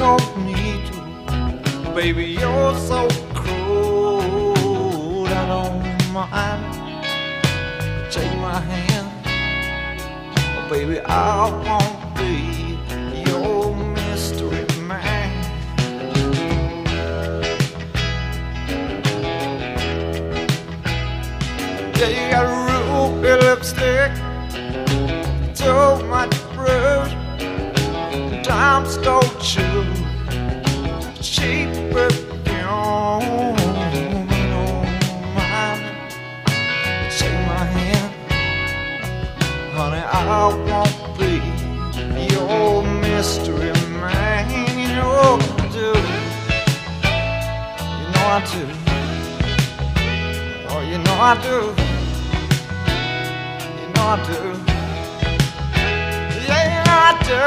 caught me too. Baby, you're so cruel. I don't mind. Take my hand, oh, baby, I won't be your mystery man. Yeah, you got a ruby lipstick, too much rouge, time stole you, cheap perfume. Honey, I won't be your mystery man. You know I do. You know I do. Oh, you know I do. You know I do. Yeah, you know I do.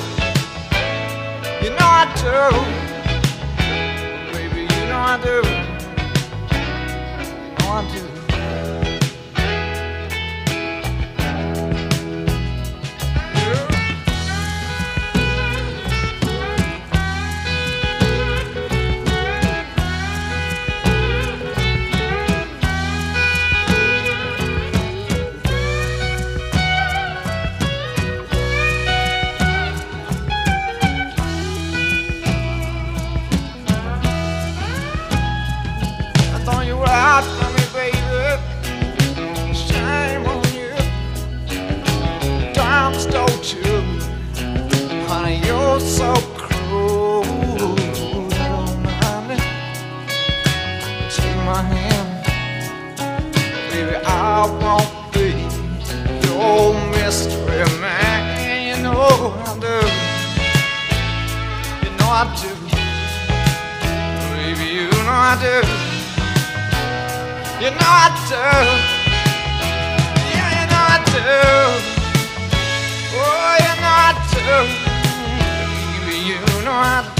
You know I do. Baby, you know I do. You know I do. Out for me, baby. Shame on you. Time stole you. Honey, you're so cruel. Honey, take my hand, baby. I won't be your mystery man. You know I do. You know I do. Baby, you know I do. You know I do. Yeah, you know I do. Oh, you know I do. Baby, you know I do.